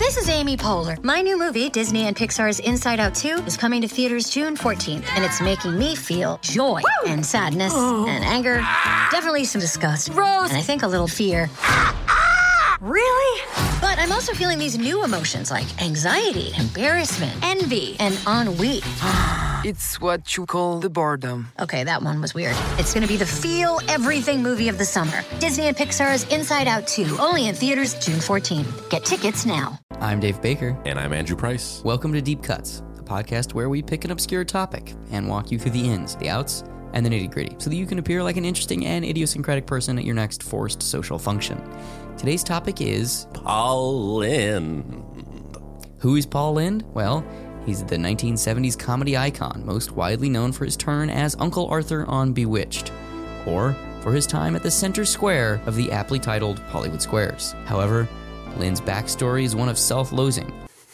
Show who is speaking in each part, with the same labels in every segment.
Speaker 1: This is Amy Poehler. My new movie, Disney and Pixar's Inside Out 2, is coming to theaters June 14th, and it's making me feel joy and sadness and anger, definitely some disgust, and I think a little fear. Really? But I'm also feeling these new emotions like anxiety, embarrassment, envy, and ennui.
Speaker 2: It's what you call the boredom.
Speaker 1: Okay, that one was weird. It's gonna be the feel everything movie of the summer. Disney and Pixar's Inside Out 2, only in theaters June 14th. Get tickets now.
Speaker 3: I'm Dave Baker.
Speaker 4: And I'm Andrew Price.
Speaker 3: Welcome to Deep Cuts, the podcast where we pick an obscure topic and walk you through the ins, the outs, and the nitty-gritty, so that you can appear like an interesting and idiosyncratic person at your next forced social function. Today's topic is...
Speaker 4: Paul Lynde.
Speaker 3: Who is Paul Lynde? Well, he's the 1970s comedy icon, most widely known for his turn as Uncle Arthur on Bewitched, or for his time at the center square of the aptly titled Hollywood Squares. However, Lynde's backstory is one of self-loathing.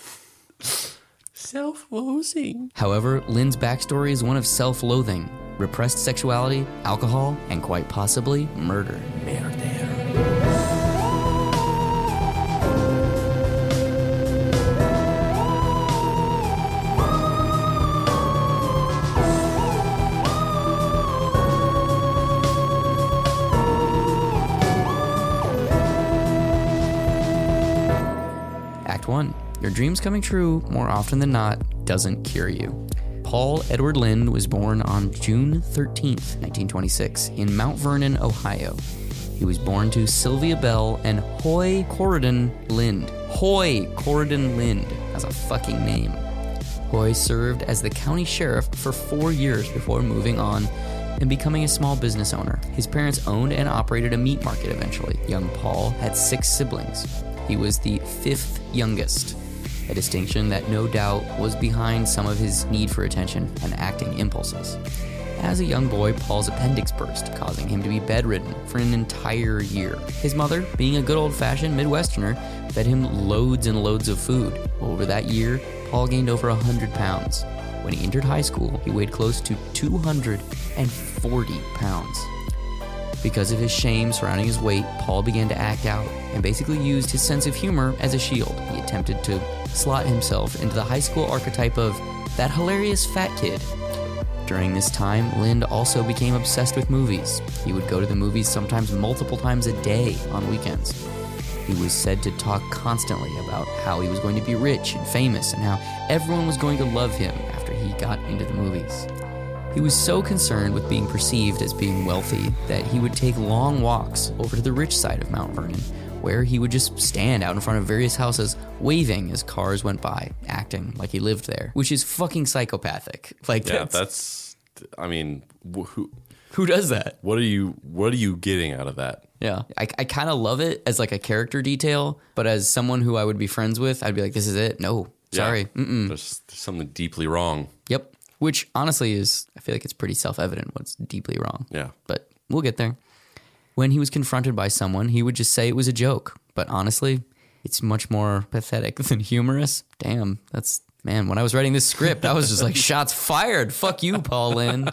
Speaker 3: Repressed sexuality, alcohol, and quite possibly murder. Act 1. Your dreams coming true, more often than not, doesn't cure you. Paul Edward Lynde was born on June 13th, 1926, in Mount Vernon, Ohio. He was born to Sylvia Bell and Hoy Corridon Lynde. Hoy Corridon Lynde. That's a fucking name. Hoy served as the county sheriff for 4 years before moving on and becoming a small business owner. His parents owned and operated a meat market eventually. Young Paul had 6 siblings. He was the 5th youngest, a distinction that no doubt was behind some of his need for attention and acting impulses. As a young boy, Paul's appendix burst, causing him to be bedridden for an entire year. His mother, being a good old-fashioned Midwesterner, fed him loads and loads of food. Over that year, Paul gained over 100 pounds. When he entered high school, he weighed close to 240 pounds. Because of his shame surrounding his weight, Paul began to act out and basically used his sense of humor as a shield. He attempted to slot himself into the high school archetype of that hilarious fat kid. During this time, Lynde also became obsessed with movies. He would go to the movies sometimes multiple times a day on weekends. He was said to talk constantly about how he was going to be rich and famous and how everyone was going to love him after he got into the movies. He was so concerned with being perceived as being wealthy that he would take long walks over to the rich side of Mount Vernon, where he would just stand out in front of various houses, waving as cars went by, acting like he lived there, which is fucking psychopathic. Like,
Speaker 4: Yeah,
Speaker 3: who does that?
Speaker 4: What are you getting out of that?
Speaker 3: Yeah, I kind of love it as like a character detail, but as someone who I would be friends with, I'd be like, this is it? No, sorry.
Speaker 4: Yeah, there's something deeply wrong.
Speaker 3: Yep. Which honestly is, I feel like it's pretty self-evident what's deeply wrong.
Speaker 4: Yeah.
Speaker 3: But we'll get there. When he was confronted by someone, he would just say it was a joke. But honestly, it's much more pathetic than humorous. Damn, man, when I was writing this script, I was just like, shots fired. Fuck you, Paul Lynde.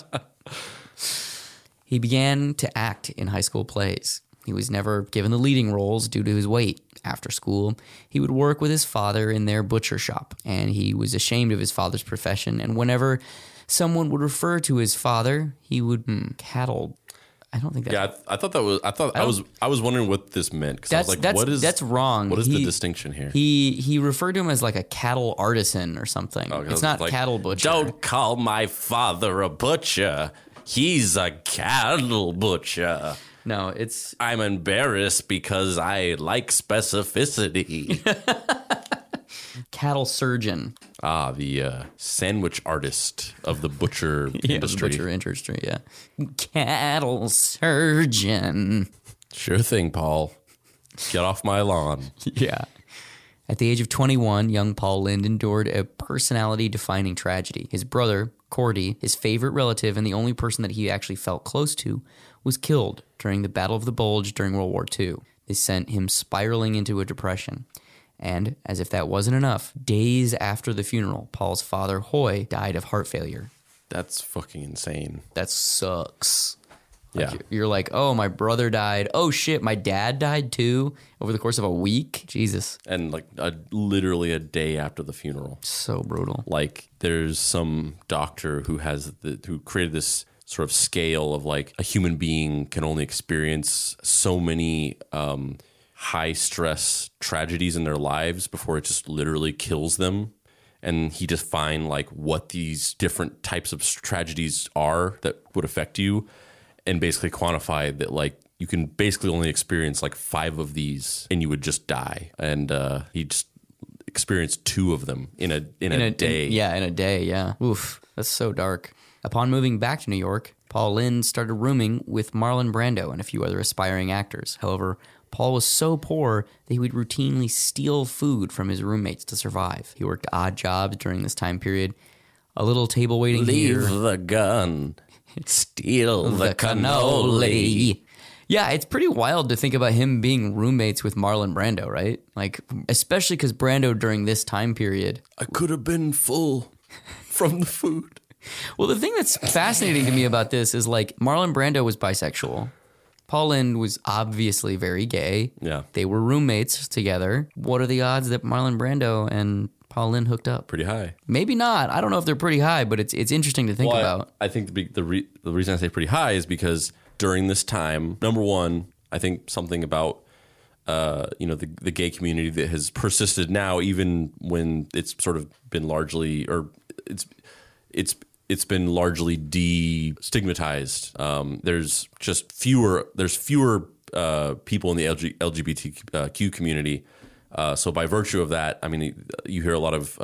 Speaker 3: He began to act in high school plays. He was never given the leading roles due to his weight. After school, he would work with his father in their butcher shop, and he was ashamed of his father's profession. And whenever someone would refer to his father, he would cattle. I don't think that.
Speaker 4: Yeah, I was wondering what this meant because I was like,
Speaker 3: that's wrong.
Speaker 4: What is the distinction here?
Speaker 3: He referred to him as like a cattle artisan or something.
Speaker 4: Oh,
Speaker 3: it's not
Speaker 4: like,
Speaker 3: cattle butcher.
Speaker 4: Don't call my father a butcher. He's a cattle butcher.
Speaker 3: No, it's...
Speaker 4: I'm embarrassed because I like specificity.
Speaker 3: Cattle surgeon.
Speaker 4: Ah, the sandwich artist of the butcher industry.
Speaker 3: The butcher industry, yeah. Cattle surgeon.
Speaker 4: Sure thing, Paul. Get off my lawn.
Speaker 3: Yeah. At the age of 21, young Paul Lynde endured a personality-defining tragedy. His brother, Cordy, his favorite relative and the only person that he actually felt close to, was killed during the Battle of the Bulge during World War II. This sent him spiraling into a depression. And, as if that wasn't enough, days after the funeral, Paul's father, Hoy, died of heart failure.
Speaker 4: That's fucking insane.
Speaker 3: That sucks. Like,
Speaker 4: Yeah.
Speaker 3: You're like, oh, my brother died. Oh, shit, my dad died too over the course of a week. Jesus.
Speaker 4: And like literally a day after the funeral.
Speaker 3: So brutal.
Speaker 4: Like there's some doctor who who created this sort of scale of like a human being can only experience so many high stress tragedies in their lives before it just literally kills them. And he defined like what these different types of tragedies are that would affect you, and basically quantified that like you can basically only experience like 5 of these and you would just die. And he just experienced 2 of them in a day.
Speaker 3: In a day, yeah. Oof, that's so dark. Upon moving back to New York, Paul Lynde started rooming with Marlon Brando and a few other aspiring actors. However, Paul was so poor that he would routinely steal food from his roommates to survive. He worked odd jobs during this time period. A little table waiting here.
Speaker 4: Leave the gun. Steal the cannoli.
Speaker 3: Yeah, it's pretty wild to think about him being roommates with Marlon Brando, right? Like, especially because Brando during this time period.
Speaker 4: I could have been full from the food.
Speaker 3: Well, the thing that's fascinating to me about this is like Marlon Brando was bisexual. Paul Lynde was obviously very gay.
Speaker 4: Yeah.
Speaker 3: They were roommates together. What are the odds that Marlon Brando and Paul Lynde hooked up?
Speaker 4: Pretty high.
Speaker 3: Maybe not. I don't know if they're pretty high, but it's interesting to think about.
Speaker 4: I think the reason I say pretty high is because during this time, number one, I think something about the gay community that has persisted now, even when it's sort of been largely, or it's been largely destigmatized. There's just fewer people in the LGBTQ community. So by virtue of that, I mean, you hear a lot of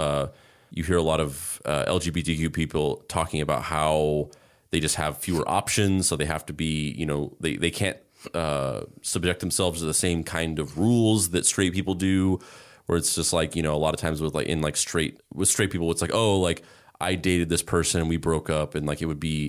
Speaker 4: LGBTQ people talking about how they just have fewer options. So they have to be, they can't subject themselves to the same kind of rules that straight people do. Where it's just like, a lot of times with straight people, it's like, oh, like, I dated this person and we broke up, and like it would be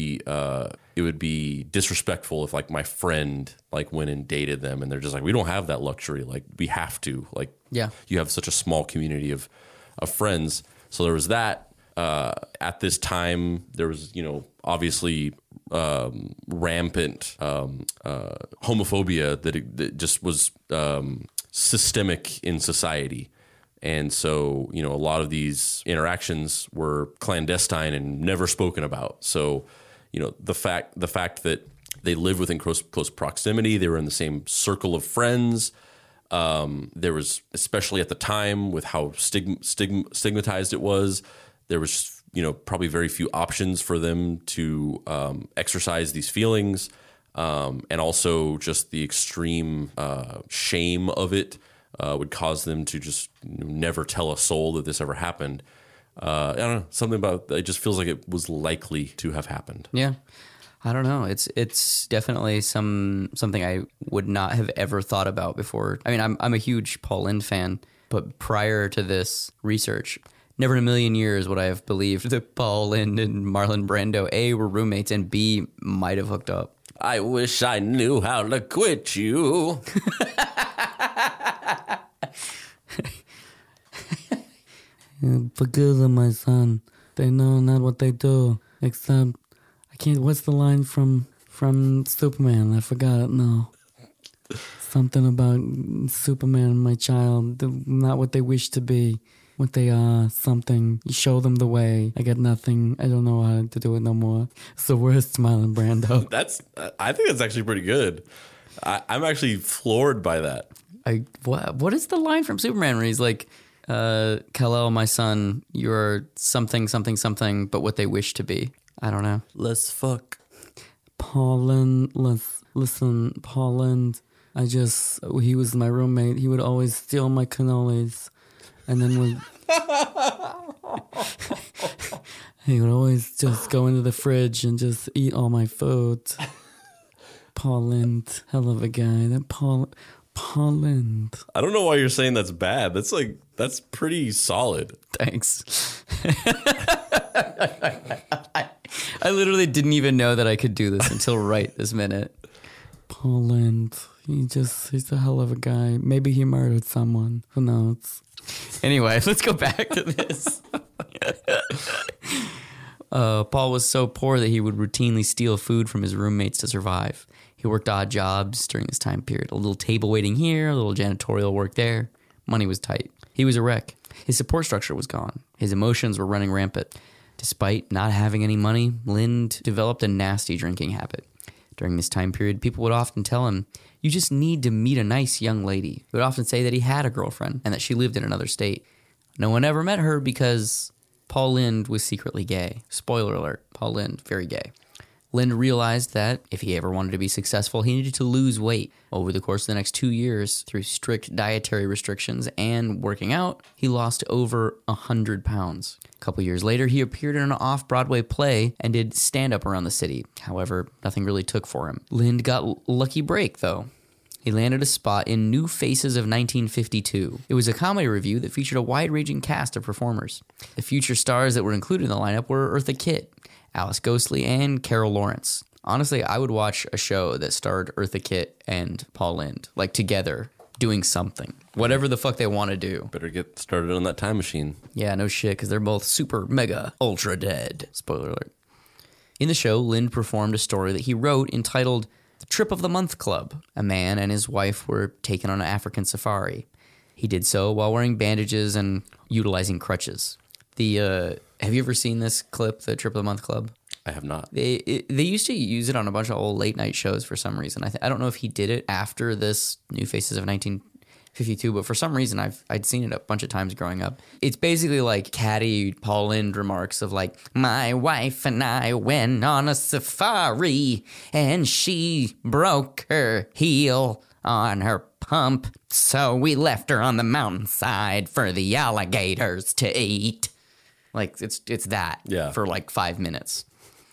Speaker 4: disrespectful if like my friend like went and dated them, and they're just like, we don't have that luxury, like we have to, like,
Speaker 3: Yeah.
Speaker 4: You have such a small community of friends. So there was that. At this time, there was obviously rampant homophobia that just was systemic in society. And so, a lot of these interactions were clandestine and never spoken about. So, the fact that they lived within close proximity, they were in the same circle of friends. There was, especially at the time with how stigmatized it was, there was, probably very few options for them to exercise these feelings. And also just the extreme shame of it. Would cause them to just never tell a soul that this ever happened. I don't know, something about it just feels like it was likely to have happened.
Speaker 3: Yeah. I don't know. It's definitely something I would not have ever thought about before. I mean, I'm a huge Paul Lynde fan, but prior to this research, never in a million years would I have believed that Paul Lynde and Marlon Brando, A, were roommates, and B, might have hooked up.
Speaker 4: I wish I knew how to quit you.
Speaker 5: Forgive them, my son. They know not what they do. Except, I can't. What's the line from Superman? I forgot it now. Something about Superman, my child. Not what they wish to be, what they are. Something. You show them the way. I got nothing. I don't know how to do it no more. It's the worst, Marlon Brando.
Speaker 4: I think that's actually pretty good. I'm actually floored by that.
Speaker 3: What is the line from Superman where he's like, Kal-El, my son, you're something, something, something, but what they wish to be. I don't know.
Speaker 4: Let's fuck.
Speaker 5: Paul Lynde, listen, Paul Lynde, he was my roommate. He would always steal my cannolis. And then he would always just go into the fridge and just eat all my food. Paul Lynde, hell of a guy. That Paul Lynde.
Speaker 4: I don't know why you're saying that's bad. That's pretty solid.
Speaker 3: Thanks. I literally didn't even know that I could do this until right this minute.
Speaker 5: Paul Lynde, he's a hell of a guy. Maybe he murdered someone. Who knows?
Speaker 3: Anyway, let's go back to this. Paul was so poor that he would routinely steal food from his roommates to survive. He worked odd jobs during this time period. A little table waiting here, a little janitorial work there. Money was tight. He was a wreck. His support structure was gone. His emotions were running rampant. Despite not having any money, Lind developed a nasty drinking habit. During this time period, people would often tell him, "You just need to meet a nice young lady." He would often say that he had a girlfriend and that she lived in another state. No one ever met her because Paul Lind was secretly gay. Spoiler alert, Paul Lind, very gay. Lind realized that if he ever wanted to be successful, he needed to lose weight. Over the course of the next 2 years, through strict dietary restrictions and working out, he lost over 100 pounds. A couple years later, he appeared in an off-Broadway play and did stand-up around the city. However, nothing really took for him. Lind got a lucky break, though. He landed a spot in New Faces of 1952. It was a comedy revue that featured a wide-ranging cast of performers. The future stars that were included in the lineup were Eartha Kitt, Alice Ghostley, and Carol Lawrence. Honestly, I would watch a show that starred Eartha Kitt and Paul Lind, like together, doing something. Whatever the fuck they want to do.
Speaker 4: Better get started on that time machine.
Speaker 3: Yeah, no shit, because they're both super, mega, ultra dead. Spoiler alert. In the show, Lind performed a story that he wrote entitled The Trip of the Month Club. A man and his wife were taken on an African safari. He did so while wearing bandages and utilizing crutches. Have you ever seen this clip, The Trip of the Month Club?
Speaker 4: I have not.
Speaker 3: They used to use it on a bunch of old late night shows for some reason. I don't know if he did it after this New Faces of 1952, but for some reason I'd seen it a bunch of times growing up. It's basically like catty Paul Lind remarks of like, "My wife and I went on a safari and she broke her heel on her pump, so we left her on the mountainside for the alligators to eat." Like it's that for like 5 minutes.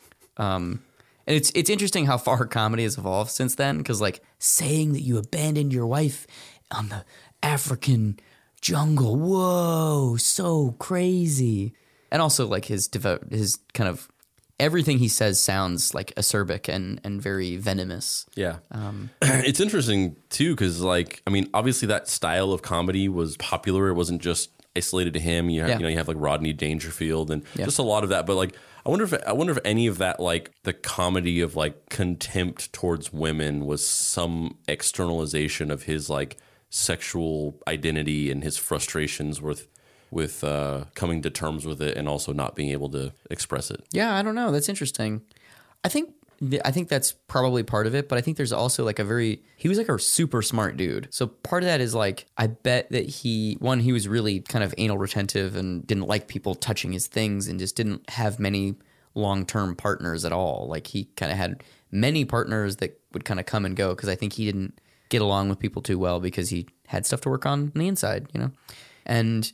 Speaker 3: And it's interesting how far comedy has evolved since then, because like saying that you abandoned your wife on the African jungle, whoa, so crazy. And also like his kind of everything he says sounds like acerbic and very venomous.
Speaker 4: Yeah. It's interesting too, because like, I mean, obviously that style of comedy was popular. It wasn't just isolated to him. You have like Rodney Dangerfield and just a lot of that. But like, I wonder if any of that, like the comedy of like contempt towards women, was some externalization of his like sexual identity and his frustrations with coming to terms with it and also not being able to express it.
Speaker 3: Yeah, I don't know. That's interesting. I think that's probably part of it, but I think there's also like he was like a super smart dude. So part of that is like, I bet that he was really kind of anal retentive and didn't like people touching his things and just didn't have many long-term partners at all. Like he kind of had many partners that would kind of come and go because I think he didn't get along with people too well because he had stuff to work on the inside, you know? And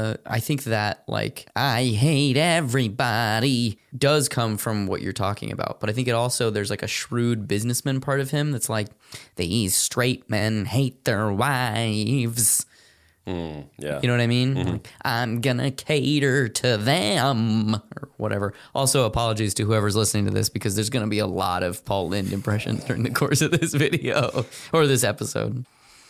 Speaker 3: I think that like, I hate everybody does come from what you're talking about. But I think it also, there's like a shrewd businessman part of him that's like, these straight men hate their wives.
Speaker 4: Yeah.
Speaker 3: You know what I mean?
Speaker 4: Mm-hmm.
Speaker 3: Like, I'm gonna cater to them or whatever. Also, apologies to whoever's listening to this because there's gonna be a lot of Paul Lind impressions during the course of this video or this episode.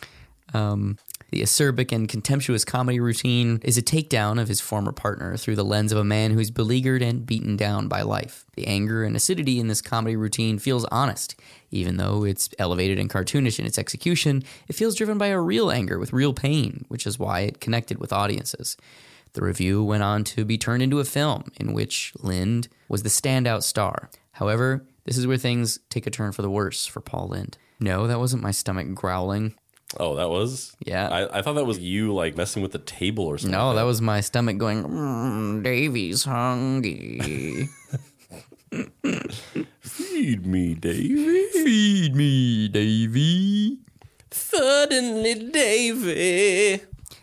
Speaker 3: The acerbic and contemptuous comedy routine is a takedown of his former partner through the lens of a man who's beleaguered and beaten down by life. The anger and acidity in this comedy routine feels honest. Even though it's elevated and cartoonish in its execution, it feels driven by a real anger with real pain, which is why it connected with audiences. The review went on to be turned into a film in which Lind was the standout star. However, this is where things take a turn for the worse for Paul Lind. No, that wasn't my stomach growling.
Speaker 4: Oh, that was?
Speaker 3: Yeah.
Speaker 4: I thought that was you, like, messing with the table or something.
Speaker 3: No, that was my stomach going, Davy's hungry.
Speaker 4: Feed me, Davy.
Speaker 3: Feed me, Davy.
Speaker 4: Suddenly, Davy.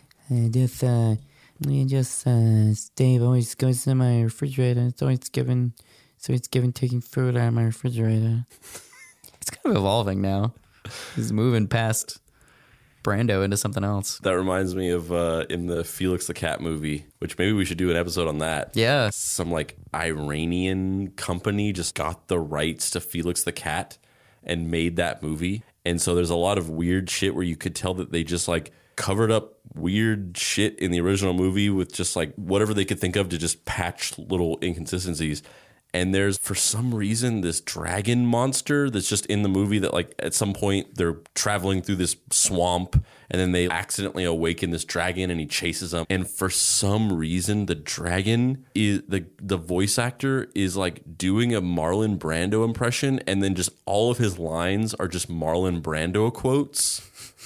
Speaker 5: Dave always goes to my refrigerator. It's always taking food out of my refrigerator.
Speaker 3: It's kind of evolving now. He's moving past Brando into something else.
Speaker 4: That reminds me of in the Felix the Cat movie, which maybe we should do an episode on that.
Speaker 3: Yeah.
Speaker 4: Some like Iranian company just got the rights to Felix the Cat and made that movie. And so there's a lot of weird shit where you could tell that they just like covered up weird shit in the original movie with just like whatever they could think of to just patch little inconsistencies. And there's, for some reason, this dragon monster that's just in the movie that, like, at some point they're traveling through this swamp and then they accidentally awaken this dragon and he chases them. And for some reason, the dragon is the voice actor is like doing a Marlon Brando impression, and then just all of his lines are just Marlon Brando quotes.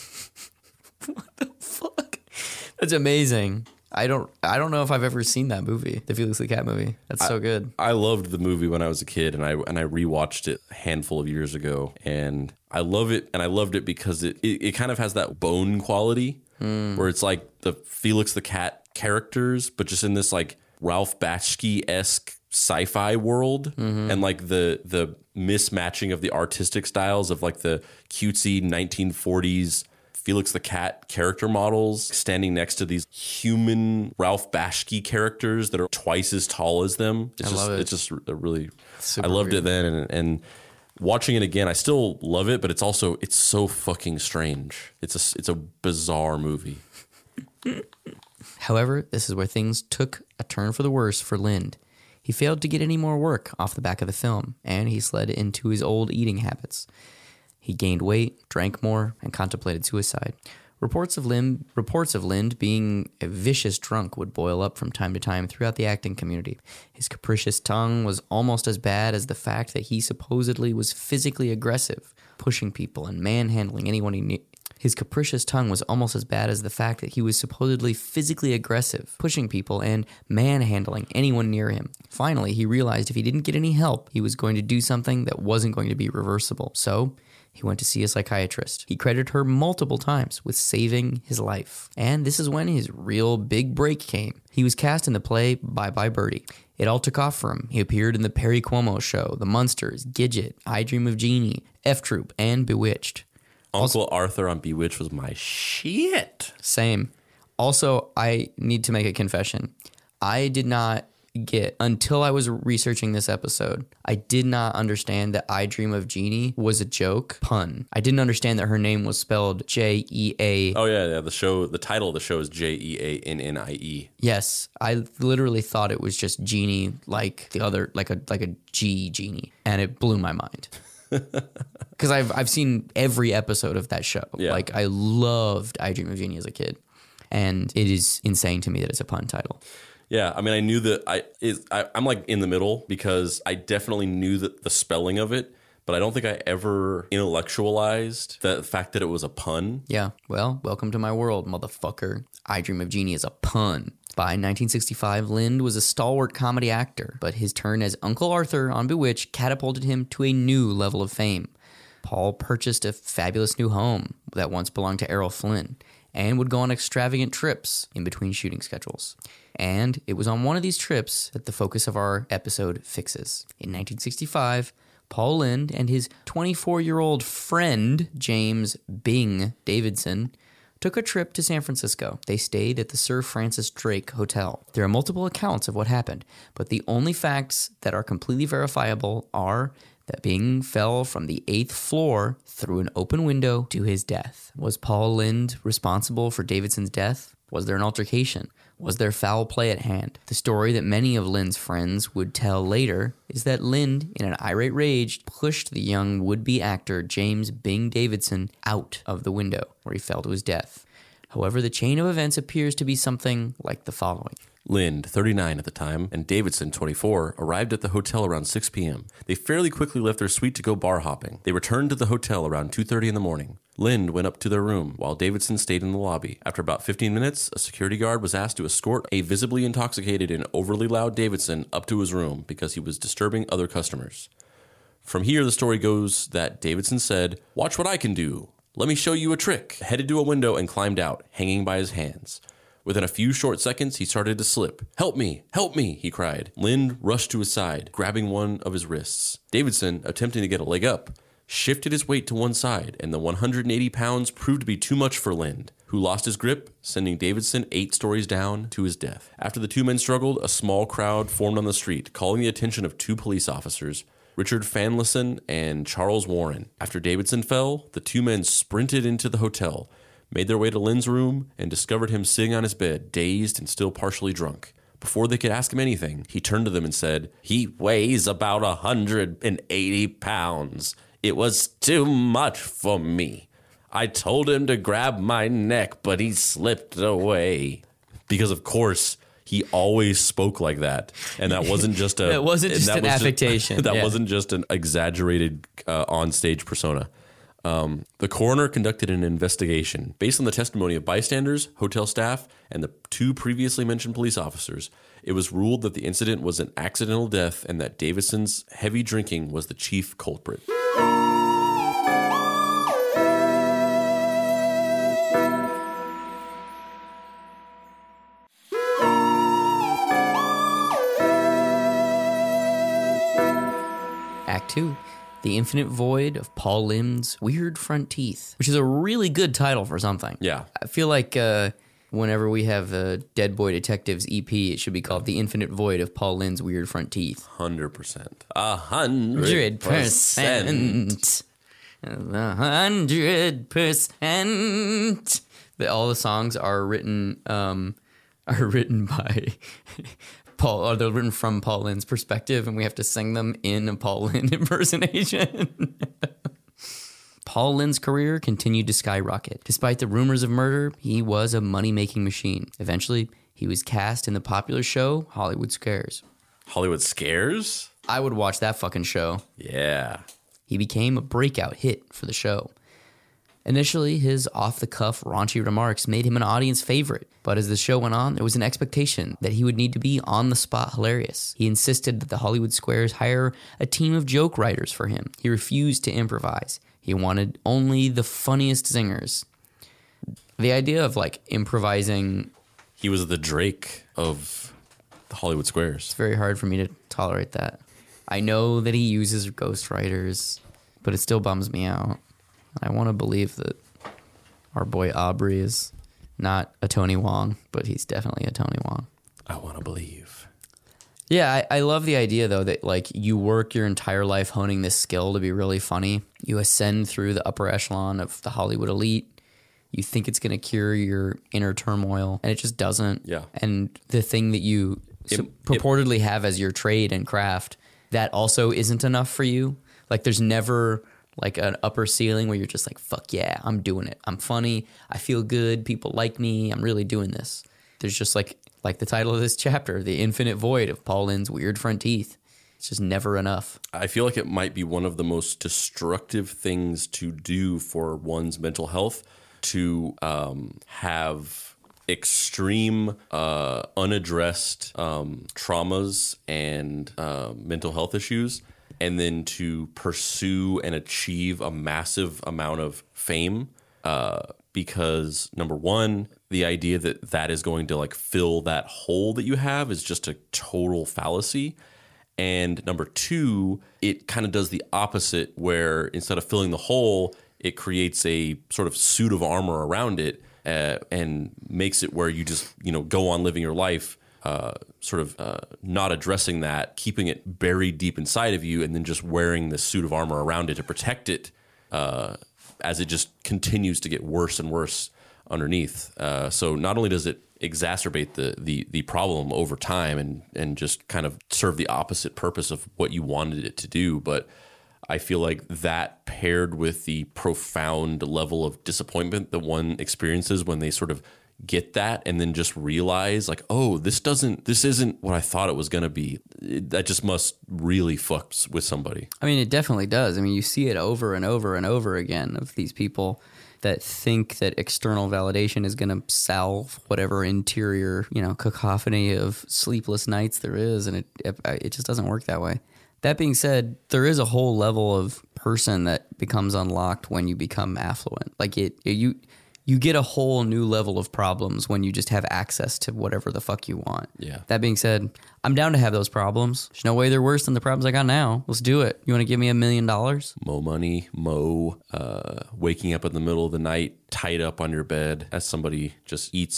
Speaker 3: What the fuck? That's amazing. I don't know if I've ever seen that movie, the Felix the Cat movie. That's so good.
Speaker 4: I loved the movie when I was a kid, and I rewatched it a handful of years ago, and I love it, and I loved it because it kind of has that Bone quality where it's like the Felix the Cat characters, but just in this like Ralph Bakshi-esque sci-fi world, and like the mismatching of the artistic styles of like the cutesy 1940s Felix the Cat character models standing next to these human Ralph Bakshi characters that are twice as tall as them. It's just a really, I loved it then. And watching it again, I still love it, but it's so fucking strange. It's a bizarre movie.
Speaker 3: However, this is where things took a turn for the worse for Lind. He failed to get any more work off the back of the film, and he slid into his old eating habits. He gained weight, drank more, and contemplated suicide. Reports of Lind being a vicious drunk would boil up from time to time throughout the acting community. His capricious tongue was almost as bad as the fact that he supposedly was physically aggressive, pushing people and manhandling anyone he knew. His capricious tongue was almost as bad as the fact that he was supposedly physically aggressive, pushing people and manhandling anyone near him. Finally, he realized if he didn't get any help, he was going to do something that wasn't going to be reversible. So he went to see a psychiatrist. He credited her multiple times with saving his life. And this is when his real big break came. He was cast in the play Bye Bye Birdie. It all took off for him. He appeared in The Perry Como Show, The Munsters, Gidget, I Dream of Jeannie, F Troop, and Bewitched.
Speaker 4: Uncle Arthur on Bewitched was my shit.
Speaker 3: Same. Also, I need to make a confession. I did not get, until I was researching this episode, I did not understand that I Dream of Jeannie was a joke pun. I didn't understand that her name was spelled J-E-A.
Speaker 4: Oh, yeah. The title of the show is J-E-A-N-N-I-E.
Speaker 3: Yes. I literally thought it was just Jeannie, like the other, like a G Genie. And it blew my mind. Because I've seen every episode of that show.
Speaker 4: Yeah.
Speaker 3: Like, I loved I Dream of Jeannie as a kid. And it is insane to me that it's a pun title.
Speaker 4: Yeah, I mean, I knew that I'm like in the middle because I definitely knew that the spelling of it, but I don't think I ever intellectualized the fact that it was a pun.
Speaker 3: Yeah, well, welcome to my world, motherfucker. I Dream of Jeannie is a pun. By 1965, Lind was a stalwart comedy actor, but his turn as Uncle Arthur on Bewitched catapulted him to a new level of fame. Paul purchased a fabulous new home that once belonged to Errol Flynn and would go on extravagant trips in between shooting schedules. And it was on one of these trips that the focus of our episode fixes. In 1965, Paul Lind and his 24-year-old friend, James Bing Davidson, took a trip to San Francisco. They stayed at the Sir Francis Drake Hotel. There are multiple accounts of what happened, but the only facts that are completely verifiable are that Bing fell from the 8th floor through an open window to his death. Was Paul Lind responsible for Davidson's death? Was there an altercation? Was there foul play at hand? The story that many of Lind's friends would tell later is that Lind, in an irate rage, pushed the young would-be actor James Bing Davidson out of the window, where he fell to his death. However, the chain of events appears to be something like the following.
Speaker 4: Lind, 39 at the time, and Davidson, 24, arrived at the hotel around 6 p.m. They fairly quickly left their suite to go bar hopping. They returned to the hotel around 2:30 in the morning. Lind went up to their room, while Davidson stayed in the lobby. After about 15 minutes, a security guard was asked to escort a visibly intoxicated and overly loud Davidson up to his room because he was disturbing other customers. From here, the story goes that Davidson said, "Watch what I can do. Let me show you a trick." Headed to a window and climbed out, hanging by his hands. Within a few short seconds, he started to slip. "Help me! Help me!" he cried. Lind rushed to his side, grabbing one of his wrists. Davidson, attempting to get a leg up, shifted his weight to one side, and the 180 pounds proved to be too much for Lind, who lost his grip, sending Davidson 8 stories down to his death. After the two men struggled, a small crowd formed on the street, calling the attention of 2 police officers, Richard Fanlison and Charles Warren. After Davidson fell, the 2 men sprinted into the hotel, made their way to Lynn's room and discovered him sitting on his bed, dazed and still partially drunk. Before they could ask him anything, he turned to them and said, "He weighs about 180 pounds. It was too much for me. I told him to grab my neck, but he slipped away." Because, of course, he always spoke like that. And that wasn't just a...
Speaker 3: It wasn't just an affectation.
Speaker 4: That wasn't just an exaggerated on-stage persona. The coroner conducted an investigation based on the testimony of bystanders, hotel staff, and the 2 previously mentioned police officers. It was ruled that the incident was an accidental death and that Davidson's heavy drinking was the chief culprit.
Speaker 3: Act 2. The Infinite Void of Paul Lynde's Weird Front Teeth, which is a really good title for something.
Speaker 4: Yeah.
Speaker 3: I feel like whenever we have the Dead Boy Detectives EP, it should be called The Infinite Void of Paul Lynde's Weird Front Teeth.
Speaker 4: 100%.
Speaker 3: 100%. 100%. But all the songs are written by Paul, or they're written from Paul Lynde's perspective, and we have to sing them in a Paul Lynde impersonation. Paul Lynde's career continued to skyrocket. Despite the rumors of murder, he was a money-making machine. Eventually, he was cast in the popular show Hollywood Scares.
Speaker 4: Hollywood Scares?
Speaker 3: I would watch that fucking show.
Speaker 4: Yeah.
Speaker 3: He became a breakout hit for the show. Initially, his off-the-cuff, raunchy remarks made him an audience favorite, but as the show went on, there was an expectation that he would need to be on-the-spot hilarious. He insisted that the Hollywood Squares hire a team of joke writers for him. He refused to improvise. He wanted only the funniest zingers. The idea of, like, improvising...
Speaker 4: He was the Drake of the Hollywood Squares.
Speaker 3: It's very hard for me to tolerate that. I know that he uses ghostwriters, but it still bums me out. I want to believe that our boy Aubrey is not a Tony Wong, but he's definitely a Tony Wong.
Speaker 4: I want to believe.
Speaker 3: Yeah, I love the idea, though, that like you work your entire life honing this skill to be really funny. You ascend through the upper echelon of the Hollywood elite. You think it's going to cure your inner turmoil, and it just doesn't.
Speaker 4: Yeah.
Speaker 3: And the thing that you purportedly have as your trade and craft, that also isn't enough for you. Like there's never... like an upper ceiling where you're just like, fuck yeah, I'm doing it. I'm funny. I feel good. People like me. I'm really doing this. There's just like the title of this chapter, The Infinite Void of Paul Lynde's Weird Front Teeth. It's just never enough.
Speaker 4: I feel like it might be one of the most destructive things to do for one's mental health to have extreme unaddressed traumas and mental health issues, and then to pursue and achieve a massive amount of fame because, number one, the idea that that is going to like fill that hole that you have is just a total fallacy. And number two, it kind of does the opposite where instead of filling the hole, it creates a sort of suit of armor around it and makes it where you just, go on living your life not addressing that, keeping it buried deep inside of you, and then just wearing this suit of armor around it to protect it as it just continues to get worse and worse underneath. So not only does it exacerbate the problem over time and just kind of serve the opposite purpose of what you wanted it to do, but I feel like that paired with the profound level of disappointment that one experiences when they sort of get that and then just realize like, oh, this isn't what I thought it was going to be. That just must really fuck with somebody. I
Speaker 3: mean, it definitely does. I mean, you see it over and over and over again of these people that think that external validation is going to salve whatever interior, cacophony of sleepless nights there is. And it just doesn't work that way. That being said, there is a whole level of person that becomes unlocked when you become affluent. Like you get a whole new level of problems when you just have access to whatever the fuck you want.
Speaker 4: Yeah.
Speaker 3: That being said, I'm down to have those problems. There's no way they're worse than the problems I got now. Let's do it. You want to give me $1 million?
Speaker 4: Mo money, waking up in the middle of the night, tied up on your bed as somebody just eats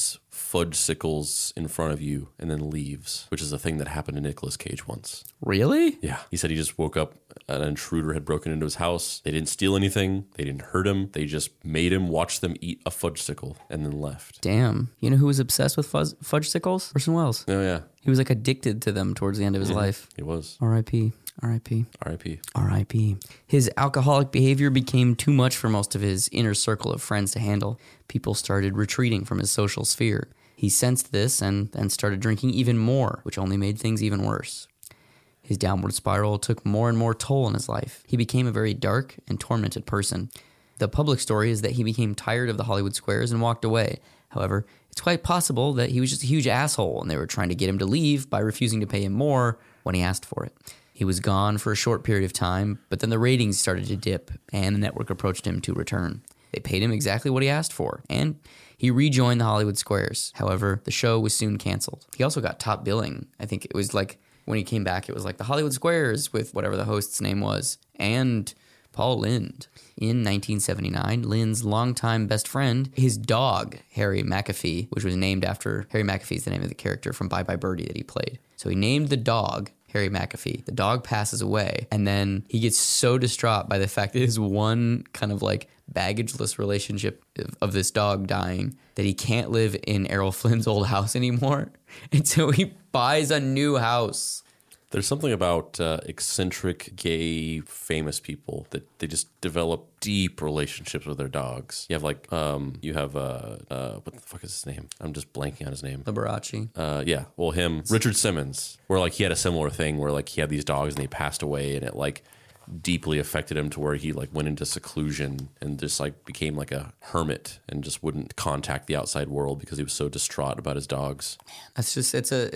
Speaker 4: fudgesicles in front of you and then leaves, which is a thing that happened to Nicolas Cage once.
Speaker 3: Really?
Speaker 4: Yeah. He said he just woke up, an intruder had broken into his house. They didn't steal anything. They didn't hurt him. They just made him watch them eat a fudgesicle and then left.
Speaker 3: Damn. You know who was obsessed with fudgesicles? Orson Welles.
Speaker 4: Oh, yeah.
Speaker 3: He was like addicted to them towards the end of his life.
Speaker 4: He was.
Speaker 3: R.I.P. R.I.P.
Speaker 4: R.I.P.
Speaker 3: R.I.P. His alcoholic behavior became too much for most of his inner circle of friends to handle. People started retreating from his social sphere. He sensed this and then started drinking even more, which only made things even worse. His downward spiral took more and more toll on his life. He became a very dark and tormented person. The public story is that he became tired of the Hollywood squares and walked away. However, it's quite possible that he was just a huge asshole and they were trying to get him to leave by refusing to pay him more when he asked for it. He was gone for a short period of time, but then the ratings started to dip and the network approached him to return. They paid him exactly what he asked for, and he rejoined the Hollywood squares. However, the show was soon canceled. He also got top billing. I think it was like, when he came back, it was like the Hollywood Squares with whatever the host's name was, and Paul Lynde. In 1979, Lynde's longtime best friend, his dog, Harry McAfee, which was named after, Harry McAfee is the name of the character from Bye Bye Birdie that he played. So he named the dog Harry McAfee. The dog passes away, and then he gets so distraught by the fact that his one kind of like baggageless relationship of this dog dying that he can't live in Errol Flynn's old house anymore. And so he buys a new house.
Speaker 4: There's something about eccentric, gay, famous people that they just develop deep relationships with their dogs. You have like, what the fuck is his name? I'm just blanking on his name.
Speaker 3: Liberace.
Speaker 4: Yeah, well, him, Richard Simmons, where like he had a similar thing where like he had these dogs and they passed away and it like deeply affected him to where he like went into seclusion and just like became like a hermit and just wouldn't contact the outside world because he was so distraught about his dogs.
Speaker 3: That's just,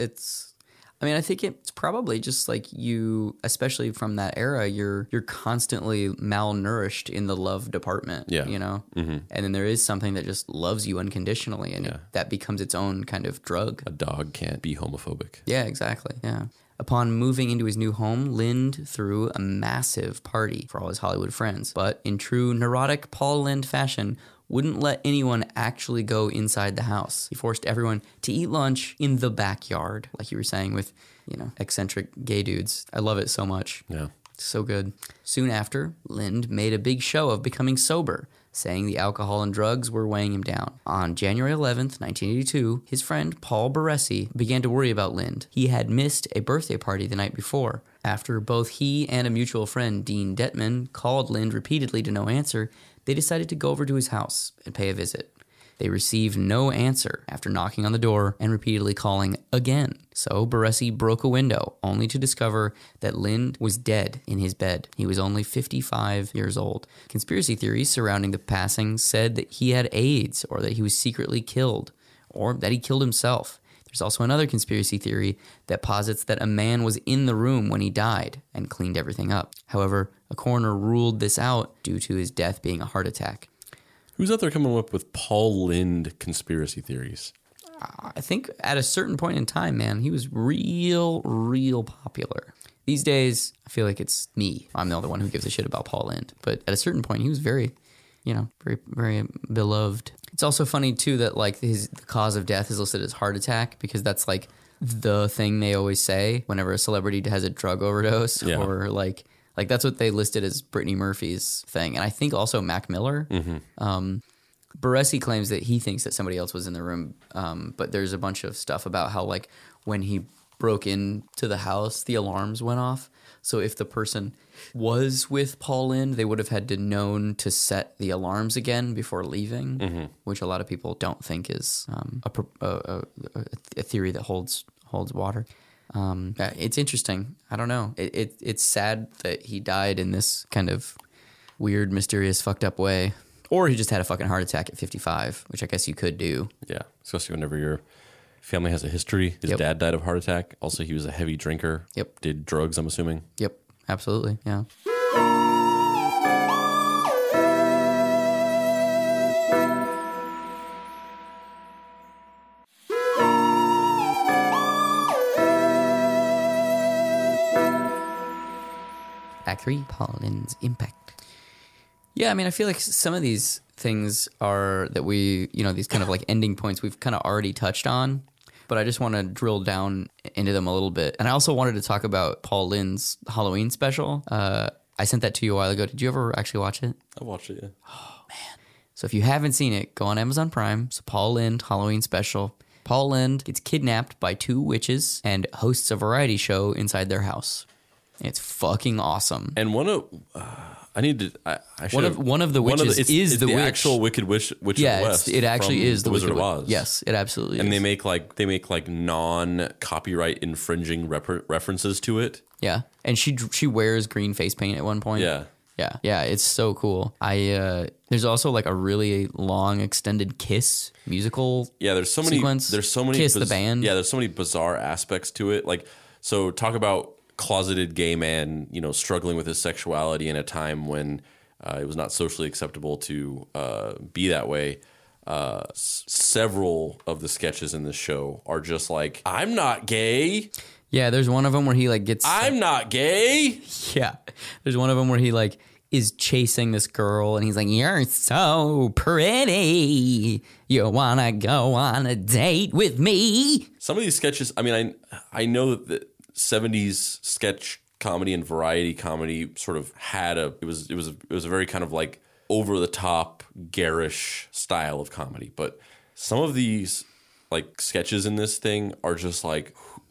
Speaker 3: I mean, I think it's probably just like you, especially from that era, you're constantly malnourished in the love department, you know? Mm-hmm. And then there is something that just loves you unconditionally and that becomes its own kind of drug.
Speaker 4: A dog can't be homophobic.
Speaker 3: Yeah, exactly. Yeah. Upon moving into his new home, Lynde threw a massive party for all his Hollywood friends, but in true neurotic Paul Lynde fashion, wouldn't let anyone actually go inside the house. He forced everyone to eat lunch in the backyard, like you were saying with, you know, eccentric gay dudes. I love it so much.
Speaker 4: Yeah.
Speaker 3: So good. Soon after, Lynde made a big show of becoming sober, saying the alcohol and drugs were weighing him down. On January 11th, 1982, his friend Paul Baresi began to worry about Lynde. He had missed a birthday party the night before. After both he and a mutual friend, Dean Detman, called Lynde repeatedly to no answer, they decided to go over to his house and pay a visit. They received no answer after knocking on the door and repeatedly calling again. So Baresi broke a window, only to discover that Lynde was dead in his bed. He was only 55 years old. Conspiracy theories surrounding the passing said that he had AIDS, or that he was secretly killed, or that he killed himself. There's also another conspiracy theory that posits that a man was in the room when he died and cleaned everything up. However, a coroner ruled this out due to his death being a heart attack.
Speaker 4: Who's out there coming up with Paul Lynde conspiracy theories?
Speaker 3: I think at a certain point in time, man, he was real popular. These days, I feel like it's me. I'm the only one who gives a shit about Paul Lynde. But at a certain point, he was very beloved. It's also funny, too, that like the cause of death is listed as heart attack because that's like the thing they always say whenever a celebrity has a drug overdose or like that's what they listed as Brittany Murphy's thing. And I think also Mac Miller. Mm-hmm. Baresi claims that he thinks that somebody else was in the room, but there's a bunch of stuff about how like when he broke into the house, the alarms went off. So if the person was with Paul Lynde, they would have had to known to set the alarms again before leaving, which a lot of people don't think is a theory that holds water. It's interesting. I don't know. It's sad that he died in this kind of weird, mysterious, fucked up way. Or he just had a fucking heart attack at 55, which I guess you could do.
Speaker 4: Yeah, especially whenever your family has a history. His dad died of heart attack. Also, he was a heavy drinker.
Speaker 3: Yep.
Speaker 4: Did drugs, I'm assuming.
Speaker 3: Yep, absolutely, yeah. Act 3, Paul Lynde's impact. Yeah, I mean, I feel like some of these things are that we, these kind of like ending points we've kind of already touched on, but I just want to drill down into them a little bit. And I also wanted to talk about Paul Lind's Halloween special. I sent that to you a while ago. Did you ever actually watch it?
Speaker 4: I watched it, yeah.
Speaker 3: So if you haven't seen it, go on Amazon Prime. So Paul Lynde Halloween special. Paul Lynde gets kidnapped by two witches and hosts a variety show inside their house. It's fucking awesome.
Speaker 4: And one of
Speaker 3: the witches is the witch.
Speaker 4: Actual Wicked Witch of the West.
Speaker 3: It actually is the
Speaker 4: Wizard of
Speaker 3: Wicked
Speaker 4: Oz.
Speaker 3: Yes, it absolutely is.
Speaker 4: And they make like non-copyright infringing references to it.
Speaker 3: Yeah, and she wears green face paint at one point. Yeah, it's so cool. There's also like a really long extended Kiss musical.
Speaker 4: Yeah, there's so many.
Speaker 3: Sequence.
Speaker 4: There's so many.
Speaker 3: Kiss the band.
Speaker 4: Yeah, there's so many bizarre aspects to it. Like, so talk about closeted gay man, struggling with his sexuality in a time when it was not socially acceptable to be that way. Several of the sketches in this show are just like, I'm not gay.
Speaker 3: Yeah, there's one of them where he like gets.
Speaker 4: I'm not gay.
Speaker 3: Yeah, there's one of them where he like is chasing this girl and he's like, "You're so pretty. You wanna go on a date with me?" Some
Speaker 4: of these sketches. I mean, I know that 70s sketch comedy and variety comedy sort of had it was a very kind of like over the top garish style of comedy, but some of these like sketches in this thing are just like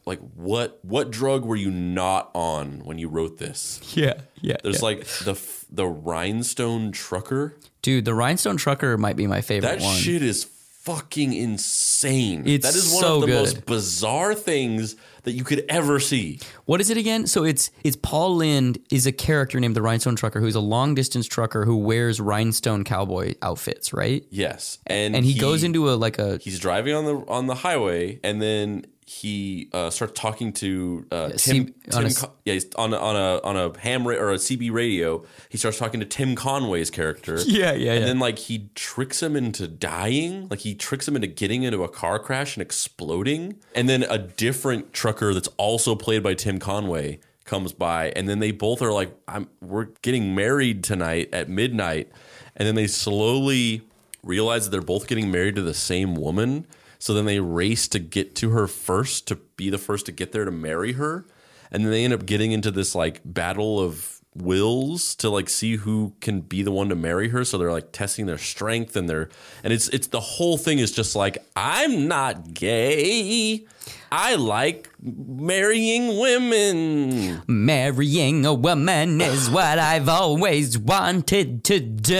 Speaker 4: what drug were you not on when you wrote this?
Speaker 3: Yeah.
Speaker 4: There's like the Rhinestone Trucker.
Speaker 3: Dude, the Rhinestone Trucker might be my favorite one.
Speaker 4: That shit is fucking insane.
Speaker 3: That
Speaker 4: is one of the most bizarre things that you could ever see.
Speaker 3: What is it again? So it's Paul Lynde is a character named the Rhinestone Trucker who's a long distance trucker who wears rhinestone cowboy outfits, right?
Speaker 4: Yes.
Speaker 3: And he goes into
Speaker 4: he's driving on the highway, and then he starts talking to Tim. He's on a ham or a CB radio. He starts talking to Tim Conway's character.
Speaker 3: Yeah.
Speaker 4: And then like he tricks him into dying. Like he tricks him into getting into a car crash and exploding. And then a different trucker that's also played by Tim Conway comes by, and then they both are like, "We're getting married tonight at midnight." And then they slowly realize that they're both getting married to the same woman. So then they race to get to her first, to be the first to get there to marry her. And then they end up getting into this like battle of wills to like see who can be the one to marry her. So they're like testing their strength and it's the whole thing is just like, I'm not gay. I like marrying women.
Speaker 3: Marrying a woman is what I've always wanted to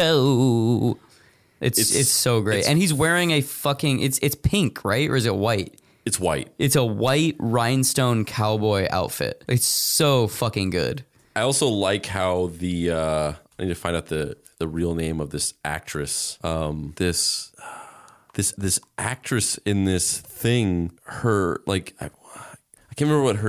Speaker 3: do. It's so great. And he's wearing a fucking it's pink, right? Or is it white?
Speaker 4: It's white.
Speaker 3: It's a white rhinestone cowboy outfit. It's so fucking good.
Speaker 4: I also like how I need to find out the real name of this actress. This actress in this thing, her like I can't remember what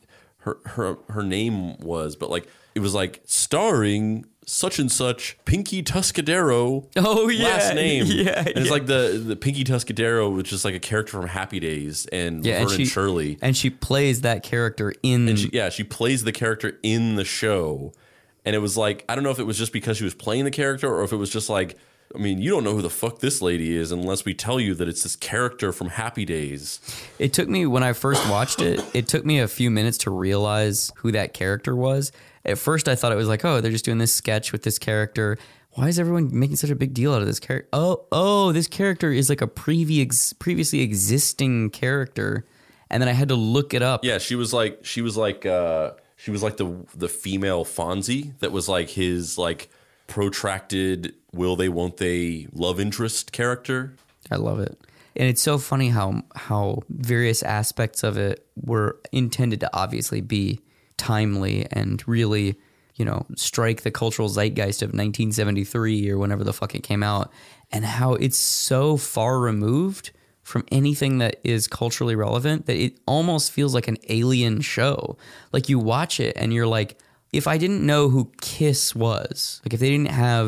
Speaker 4: her name was, but like it was like starring such and such Pinky Tuscadero.
Speaker 3: Oh yeah,
Speaker 4: last name.
Speaker 3: Yeah,
Speaker 4: and it's like the Pinky Tuscadero, which is like a character from Happy Days and Laverne and Shirley,
Speaker 3: and she plays that character in.
Speaker 4: And she plays the character in the show, and it was like I don't know if it was just because she was playing the character or if it was just like, I mean, you don't know who the fuck this lady is unless we tell you that it's this character from Happy Days.
Speaker 3: It took me, when I first watched it, it took me a few minutes to realize who that character was. At first, I thought it was like, oh, they're just doing this sketch with this character. Why is everyone making such a big deal out of this character? Oh, this character is like a previously existing character. And then I had to look it up.
Speaker 4: Yeah, she was like the female Fonzie that was like his like protracted will they won't they love interest character.
Speaker 3: I love it. And it's so funny how various aspects of it were intended to obviously be timely and really, strike the cultural zeitgeist of 1973 or whenever the fuck it came out, and how it's so far removed from anything that is culturally relevant that it almost feels like an alien show. Like you watch it and you're like, if I didn't know who Kiss was, like if they didn't have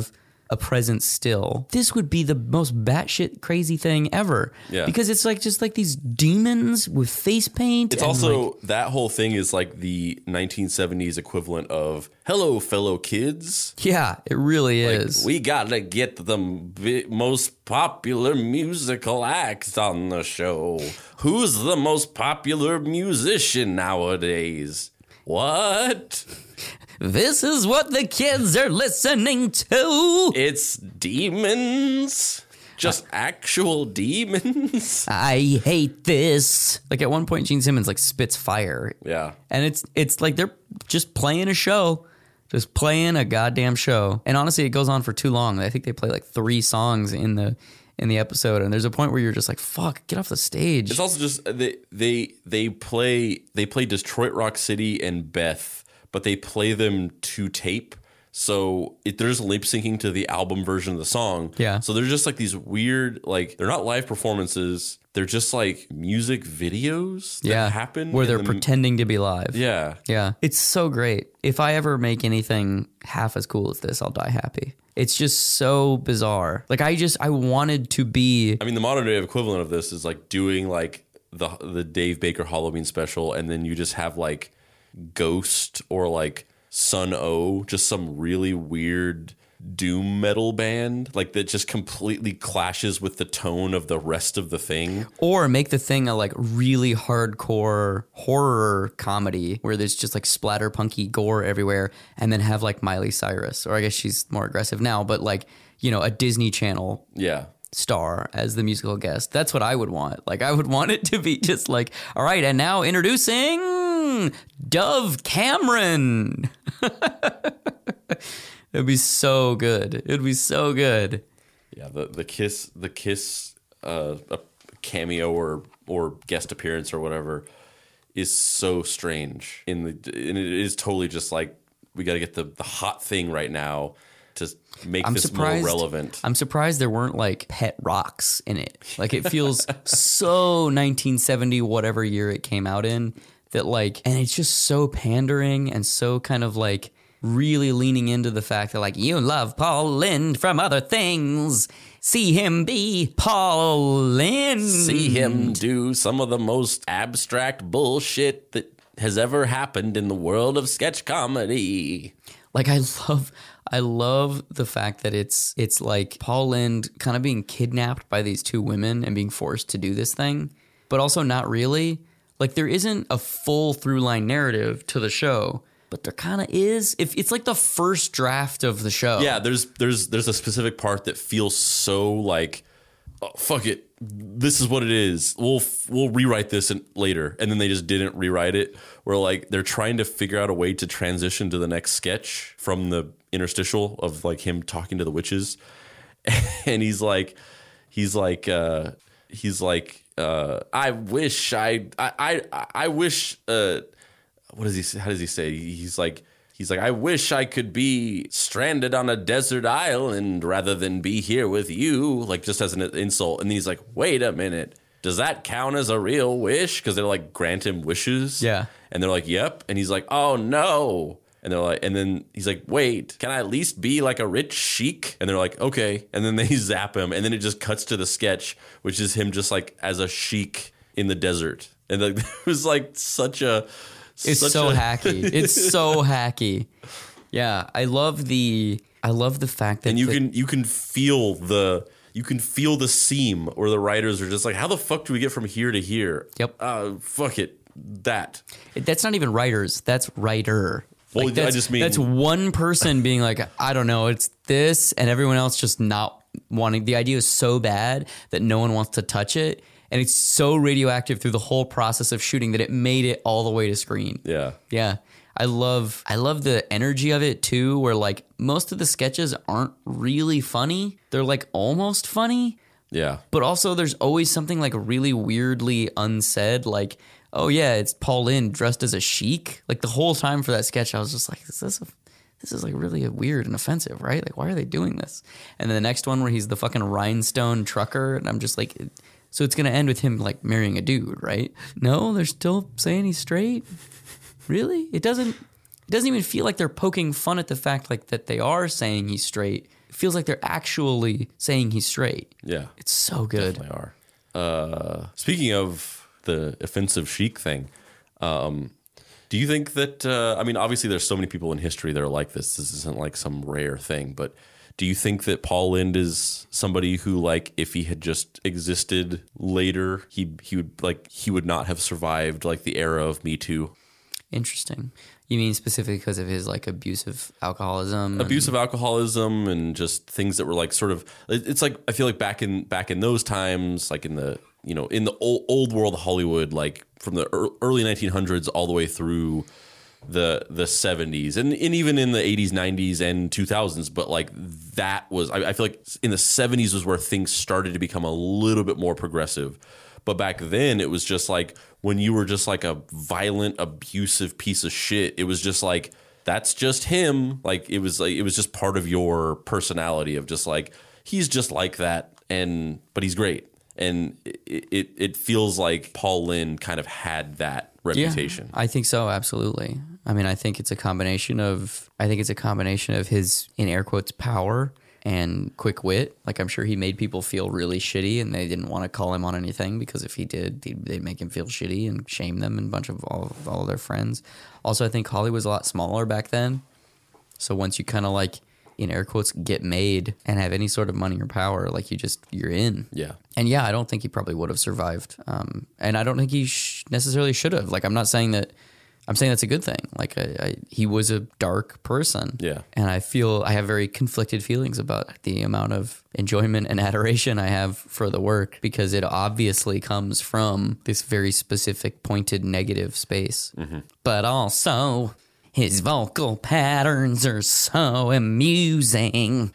Speaker 3: a presence still, this would be the most batshit crazy thing ever.
Speaker 4: Yeah.
Speaker 3: Because it's like just like these demons with face paint.
Speaker 4: It's
Speaker 3: and
Speaker 4: also,
Speaker 3: like,
Speaker 4: that whole thing is like the 1970s equivalent of, hello, fellow kids.
Speaker 3: yeah, it really is.
Speaker 4: We gotta get the most popular musical act on the show. Who's the most popular musician nowadays? What?
Speaker 3: This is what the kids are listening to.
Speaker 4: It's demons? Just actual demons?
Speaker 3: I hate this. Like at one point, Gene Simmons like spits fire.
Speaker 4: Yeah.
Speaker 3: And it's like they're just playing a show. Just playing a goddamn show. And honestly, it goes on for too long. I think they play like 3 songs in the episode, and there's a point where you're just like, fuck, get off the stage.
Speaker 4: It's also just they play Detroit Rock City and Beth, but they play them to tape. So there's lip syncing to the album version of the song.
Speaker 3: Yeah.
Speaker 4: So they're just like these weird, like, they're not live performances. They're just like music videos that happen.
Speaker 3: Where they're pretending to be live.
Speaker 4: Yeah.
Speaker 3: Yeah. It's so great. If I ever make anything half as cool as this, I'll die happy. It's just so bizarre. Like I wanted to be.
Speaker 4: I mean, the modern day equivalent of this is like doing like the Dave Baker Halloween special, and then you just have like Ghost or like Sun O, just some really weird doom metal band like that just completely clashes with the tone of the rest of the thing.
Speaker 3: Or make the thing a like really hardcore horror comedy where there's just like splatter punky gore everywhere, and then have like Miley Cyrus, or I guess she's more aggressive now, but like, you know, a Disney Channel star as the musical guest. That's what I would want. Like I would want it to be just like, all right, and now introducing Dove Cameron. It'd be so good. It'd be so good.
Speaker 4: Yeah, the Kiss a cameo or guest appearance or whatever is so strange. And it is totally just like, we got to get the hot thing right now to make this more relevant.
Speaker 3: I'm surprised there weren't like pet rocks in it. Like it feels so 1970 whatever year it came out in, that like, and it's just so pandering and so kind of like really leaning into the fact that like, you love Paul Lynde from other things. See him be Paul Lynde.
Speaker 4: See him do some of the most abstract bullshit that has ever happened in the world of sketch comedy.
Speaker 3: Like I love the fact that it's like Paul Lynde kind of being kidnapped by these 2 women and being forced to do this thing, but also not really. Like there isn't a full through line narrative to the show, but there kind of is. If it's like the first draft of the show.
Speaker 4: Yeah, there's a specific part that feels so like, oh, fuck it, this is what it is. We'll rewrite this later, and then they just didn't rewrite it. Where like they're trying to figure out a way to transition to the next sketch from the interstitial of like him talking to the witches, and he's like, I wish. What does he say? How does he say? He's like, I wish I could be stranded on a desert island rather than be here with you, like just as an insult. And then he's like, wait a minute, does that count as a real wish? Because they're like, grant him wishes.
Speaker 3: Yeah.
Speaker 4: And they're like, yep. And he's like, oh no. And they're like, and then he's like, wait, can I at least be like a rich sheik? And they're like, okay. And then they zap him. And then it just cuts to the sketch, which is him just like as a sheik in the desert. And like, it was like such a...
Speaker 3: It's so hacky. It's so hacky. Yeah, I love the fact that,
Speaker 4: and you can feel the seam where the writers are just like, how the fuck do we get from here to here?
Speaker 3: Yep.
Speaker 4: Fuck it. That's
Speaker 3: not even writers. That's writer.
Speaker 4: Well,
Speaker 3: like
Speaker 4: I just mean
Speaker 3: that's one person being like, I don't know, it's this, and everyone else just not wanting. The idea is so bad that no one wants to touch it. And it's so radioactive through the whole process of shooting that it made it all the way to screen.
Speaker 4: Yeah.
Speaker 3: Yeah. I love the energy of it too, where like most of the sketches aren't really funny. They're like almost funny.
Speaker 4: Yeah.
Speaker 3: But also there's always something like really weirdly unsaid, like, oh yeah, it's Paul Lynde dressed as a sheik. Like the whole time for that sketch, I was just like, this is like really weird and offensive, right? Like, why are they doing this? And then the next one where he's the fucking rhinestone trucker, and I'm just like... So it's going to end with him like marrying a dude, right? No, they're still saying he's straight. Really? It doesn't even feel like they're poking fun at the fact like that they are saying he's straight. feels like they're actually saying he's straight.
Speaker 4: Yeah.
Speaker 3: It's so good.
Speaker 4: Definitely are. Speaking of the offensive chic thing, do you think that, I mean, obviously there's so many people in history that are like this. This isn't like some rare thing, but do you think that Paul Lynde is somebody who, like, if he had just existed later, he would not have survived like the era of Me Too?
Speaker 3: Interesting. You mean specifically because of his like abusive alcoholism?
Speaker 4: Abusive alcoholism and just things that were like sort of, it's like, I feel like back in those times, like in the, you know, in the old world of Hollywood, like from the early 1900s all the way through the 70s and even in the 80s, 90s and 2000s. But like that was, I feel like in the 70s was where things started to become a little bit more progressive. But back then it was just like when you were just like a violent, abusive piece of shit, it was just like, that's just him. Like it was just part of your personality of just like, he's just like that. But he's great. And it feels like Paul Lynde kind of had that reputation.
Speaker 3: Yeah, I think so. Absolutely. I mean, I think it's a combination of his, in air quotes, power and quick wit. Like, I'm sure he made people feel really shitty and they didn't want to call him on anything because if he did, they'd make him feel shitty and shame them and a bunch of all of their friends. Also, I think Hollywood was a lot smaller back then. So once you kind of like, in air quotes, get made and have any sort of money or power, like you're in. Yeah. And yeah, I don't think he probably would have survived. And I don't think he necessarily should have. Like, I'm saying that's a good thing. Like he was a dark person. Yeah. And I have very conflicted feelings about the amount of enjoyment and adoration I have for the work because it obviously comes from this very specific pointed negative space. Mm-hmm. But also, his vocal patterns are so amusing.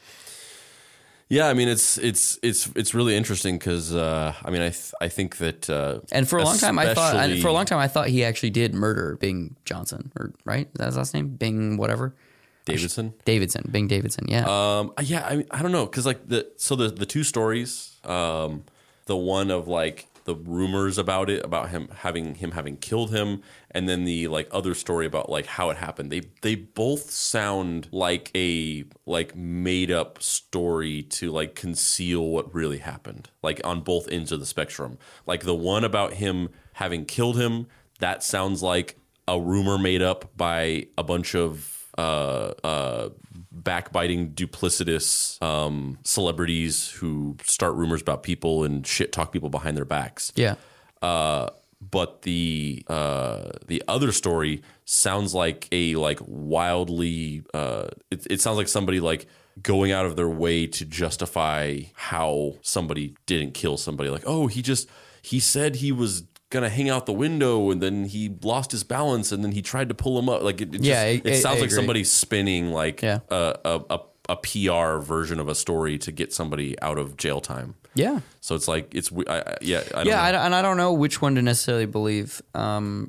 Speaker 4: Yeah, I mean it's really interesting because I mean I think that
Speaker 3: and for a long time I thought he actually did murder Bing Johnson, or right? Is that his last name? Bing whatever.
Speaker 4: Davidson.
Speaker 3: Bing Davidson. Yeah.
Speaker 4: Yeah. I mean, I don't know because like the two stories, the one of like the rumors about him having killed him, and then the like other story about like how it happened. They both sound like a like made up story to like conceal what really happened. Like on both ends of the spectrum. Like the one about him having killed him, that sounds like a rumor made up by a bunch of backbiting, duplicitous celebrities who start rumors about people and shit talk people behind their backs. Yeah. But the other story sounds like a like wildly it sounds like somebody like going out of their way to justify how somebody didn't kill somebody. Like, oh, he said he was gonna hang out the window and then he lost his balance and then he tried to pull him up. Like it sounds like somebody spinning like a PR version of a story to get somebody out of jail time. Yeah. So it's like I don't know.
Speaker 3: And I don't know which one to necessarily believe. I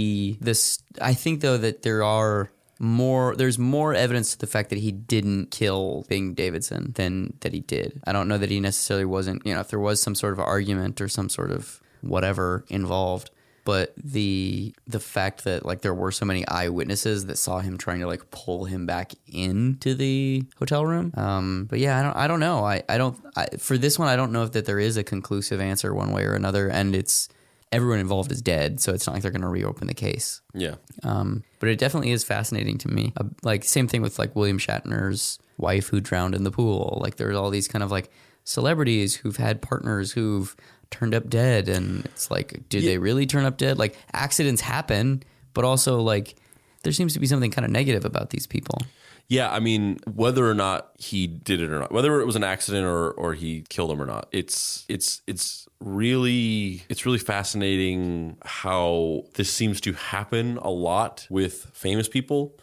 Speaker 3: think though that there's more evidence to the fact that he didn't kill Bing Davidson than that he did. I don't know that he necessarily wasn't, if there was some sort of argument or some sort of whatever involved, but the fact that like there were so many eyewitnesses that saw him trying to like pull him back into the hotel room. But yeah, I don't know. For this one, I don't know if that there is a conclusive answer one way or another, and it's everyone involved is dead, so it's not like they're going to reopen the case. Yeah. But it definitely is fascinating to me. Like same thing with like William Shatner's wife who drowned in the pool. Like there's all these kind of like celebrities who've had partners who've turned up dead, and it's like, did they really turn up dead? Like accidents happen, but also like there seems to be something kind of negative about these people.
Speaker 4: Yeah, I mean, whether or not he did it or not, whether it was an accident or he killed him or not, it's really fascinating how this seems to happen a lot with famous people,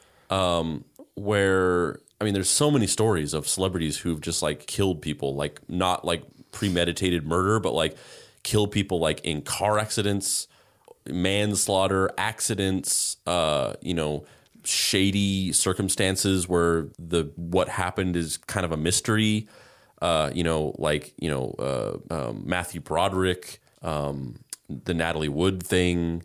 Speaker 4: where I mean, there's so many stories of celebrities who've just like killed people, like not like premeditated murder, but like kill people like in car accidents, manslaughter, accidents, shady circumstances where what happened is kind of a mystery. Matthew Broderick, the Natalie Wood thing,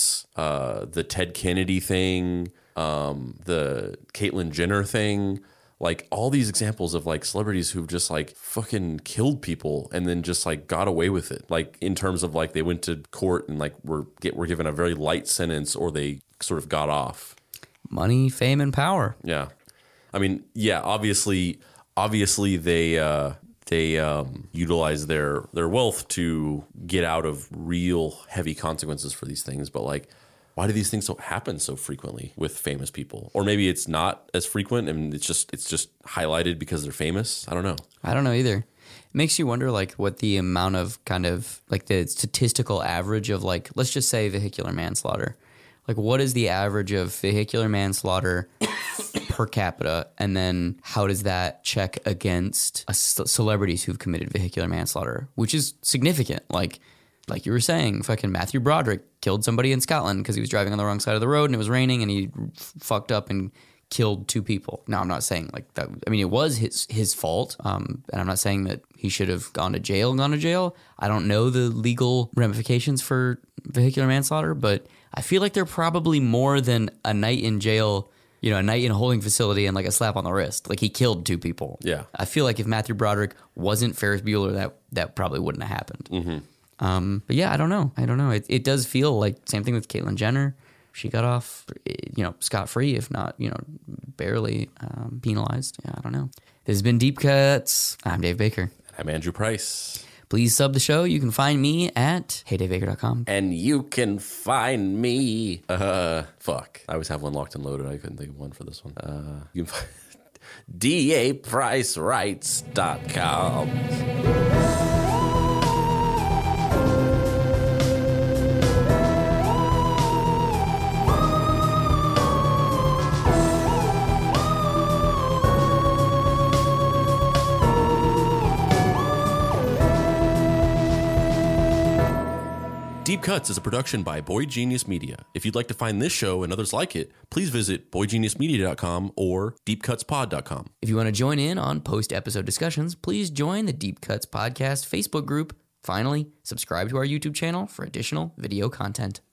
Speaker 4: the Ted Kennedy thing, the Caitlyn Jenner thing. like all these examples of like celebrities who've just like fucking killed people and then just like got away with it. Like in terms of like they went to court and like were given a very light sentence, or they sort of got off.
Speaker 3: Money, fame, and power.
Speaker 4: Yeah. I mean, yeah, obviously they utilize their wealth to get out of real heavy consequences for these things. But like, why do these things don't happen so frequently with famous people? Or maybe it's not as frequent and it's just highlighted because they're famous. I don't know.
Speaker 3: I don't know either. It makes you wonder like what the amount of kind of like the statistical average of like, let's just say vehicular manslaughter. Like what is the average of vehicular manslaughter per capita? And then how does that check against celebrities who've committed vehicular manslaughter, which is significant. Like you were saying, fucking Matthew Broderick killed somebody in Scotland because he was driving on the wrong side of the road and it was raining and he fucked up and killed 2 people. Now, I'm not saying like that. I mean, it was his fault. And I'm not saying that he should have gone to jail. I don't know the legal ramifications for vehicular manslaughter, but I feel like they're probably more than a night in jail, you know, a night in a holding facility and like a slap on the wrist. Like he killed 2 people.
Speaker 4: Yeah.
Speaker 3: I feel like if Matthew Broderick wasn't Ferris Bueller, that probably wouldn't have happened. Mm-hmm. But yeah, I don't know. It does feel like same thing with Caitlyn Jenner. She got off, you know, scot-free, if not, you know, barely penalized. Yeah, I don't know. This has been Deep Cuts. I'm Dave Baker.
Speaker 4: I'm Andrew Price.
Speaker 3: Please sub the show. You can find me at heydavebaker.com.
Speaker 4: And you can find me. Fuck. I always have one locked and loaded. I couldn't think of one for this one. You can find DAPriceWrites.com. Deep Cuts is a production by Boy Genius Media. If you'd like to find this show and others like it, please visit boygeniusmedia.com or deepcutspod.com.
Speaker 3: If you want to join in on post-episode discussions, please join the Deep Cuts Podcast Facebook group. Finally, subscribe to our YouTube channel for additional video content.